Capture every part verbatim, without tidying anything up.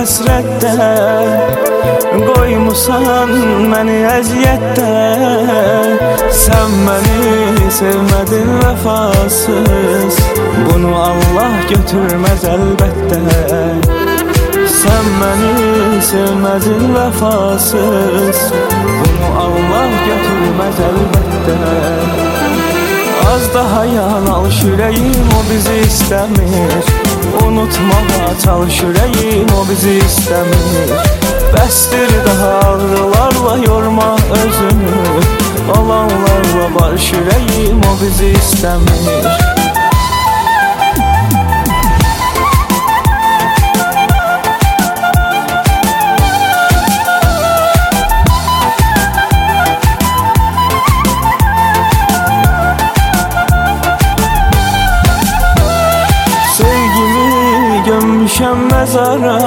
həsrətdə, qoymusan məni əziyyətdə. Sən məni sevmədin vəfasız, bunu Allah götürməz əlbəttə. Sən məni sevmədin vəfasız, bunu Allah götürməz əlbəttə. Az daha yanal ürəyim, o bizi istəmir. Unutmağa çalış ürəyim, o bizi istəmir. Bəsdir daha ağrılarla yorma özünü, olanlarla barış ürəyim, o bizi istəmir. Gömmüşəm məzara,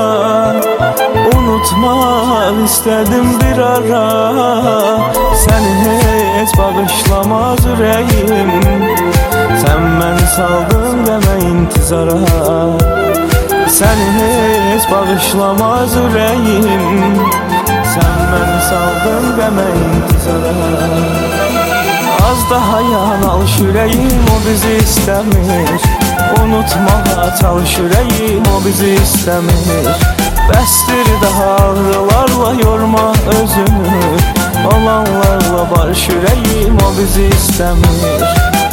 unutmaq istədim bir ara. Səni heç bağışlamaz ürəyim, sən məni saldın demə intizara. Səni heç bağışlamaz ürəyim, sən məni saldın demə intizara. Az daha yanal ürəyim, o bizi istəmir. Unutmağa çalış ürəyim, o bizi istəmir. Bəsdir daha ağrılarla yorma özünü, olanlarla barış ürəyim, o bizi istəmir.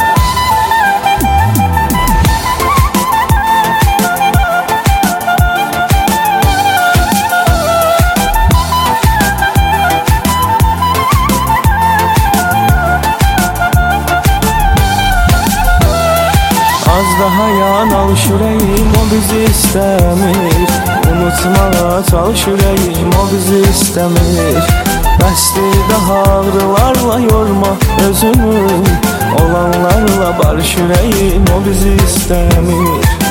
Az daha yanal ürəyim, o bizi istəmir. Unutmağa çalış ürəyim, o bizi istəmir. Bəsdir daha ağrılarla yorma özünü, olanlarla barış ürəyim, o bizi istəmir.